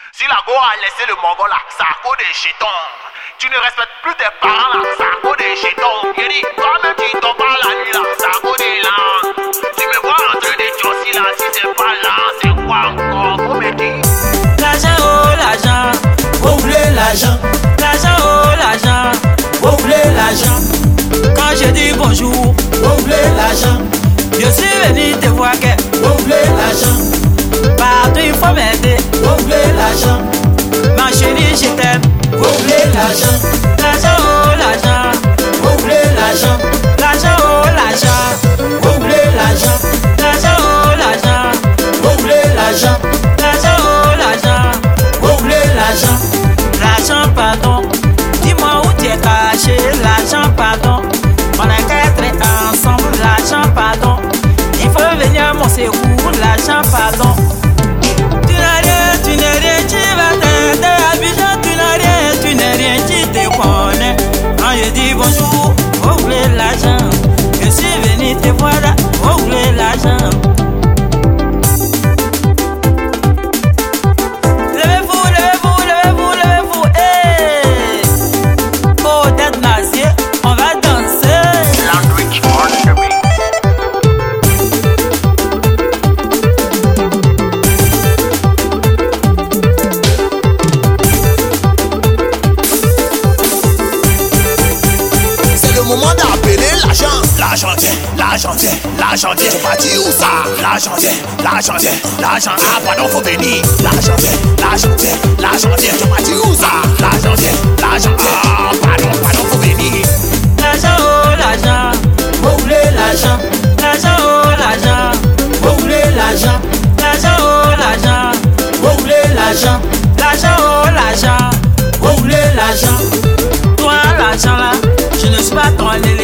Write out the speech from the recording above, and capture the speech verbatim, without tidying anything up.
Si la go a laissé le mongol là, ça a cause des chétons. Tu ne respectes plus tes parents là, ça a cause des chétons. Il dit, toi-même tu dors pas la nuit là, ça a cause des langues. Tu me vois en train de josser là, si c'est pas là, c'est quoi encore? Faut me dire. L'argent, oh l'argent, vous voulez l'argent. L'argent, oh l'argent, vous voulez l'argent. Quand je dis bonjour, vous voulez l'argent. Je suis venu te voir que vous voulez l'argent. Partout il faut m'aider. Vous voulez l'argent. Ma chérie, je t'aime. Vous voulez l'argent. L'argent, oh l'argent. Vous voulez l'argent. L'argent, oh l'argent. Vous voulez l'argent. L'argent, oh l'argent. Vous voulez l'argent. L'argent, oh l'argent. Vous voulez l'argent. L'argent, pardon. Dis-moi où tu es caché. L'argent, pardon. On a qu'à être ensemble. L'argent, pardon. Il faut venir à mon secours. L'argent, pardon. Tu n'as rien, tu n'es rien, tu vas t'aider. Abidjan, tu n'as rien, tu n'es rien, tu te connais. Quand je dis bonjour, vous voulez l'argent. Je suis venu te voir là, vous voulez l'argent. Levez-vous, levez-vous, levez-vous, levez-vous. Hey! Oh, tête nazier, on va danser. Landwick on the beat. Moment d'appeler l'argent. L'argent tiens, l'argent tiens, l'argent tiens. Tu parti où ça? L'argent tiens, l'argent tiens, l'argent. Ah pardon, faut venir. L'argent tiens, l'argent tiens, l'argent tiens. Tu parti où ça? L'argent tiens, l'argent tiens. Ah pardon, pardon, faut venir. L'argent, oh l'argent. Vous voulez l'argent. L'argent, oh l'argent. Vous voulez l'argent. L'argent, oh l'argent. Vous voulez l'argent. L'argent, oh l'argent. Vous voulez l'argent. Toi, l'argent là, je ne suis pas ton élève.